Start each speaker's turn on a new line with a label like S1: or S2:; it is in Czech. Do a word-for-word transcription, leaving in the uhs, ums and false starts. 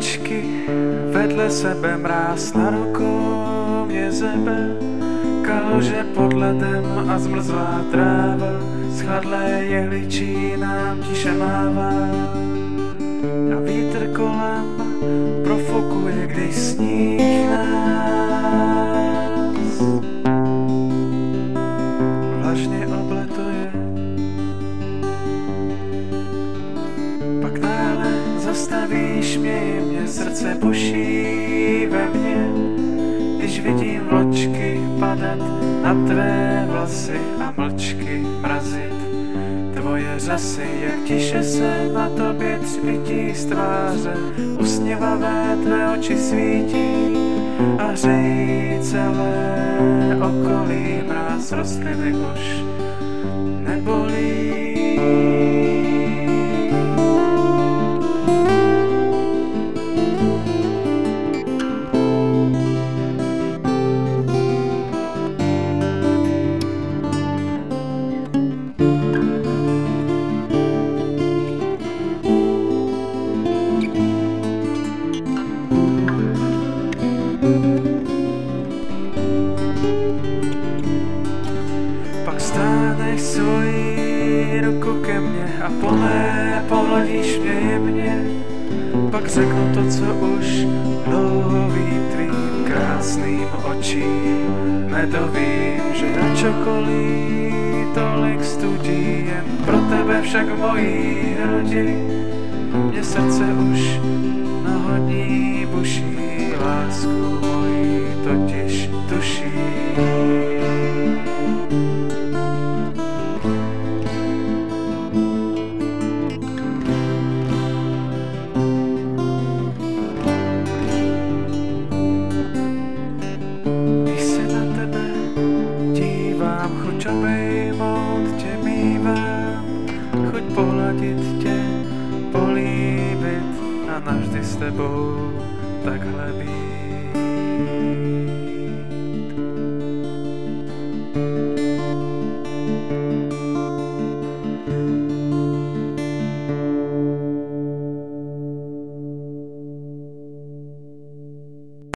S1: vločky, vedle sebe mráz na rukou mě zebe, kaluže pod ledem a zmrzlá tráva, schladlé jehličí nám tiše mává. A vítr kolem profukuje, když sníh nás vlažně obletuje. Pak náhle zastavíš mě, mě srdce buší ve mně, když vidím vločky padat na tvé vlasy a mlčky mrazit tvoje řasy, jak tiše se na tobě třpití z tváře, usměvavé tvé oči svítí a hřejí celé okolí, mráz rostliny už nebolí. Pak stáneš svoji ruku ke mně a po mé pohladíš mě jemně, pak řeknu to, co už dlouho vím tvým krásným očím. Nedovím, že na čokolí tolik studí, jen pro tebe však v mojí hrudi mě srdce už mnoho dní buší, lásku mojí totiž tuší. Chuť obejmout tě mívám, chuť pohladit tě, políbit a navždy s tebou takhle být.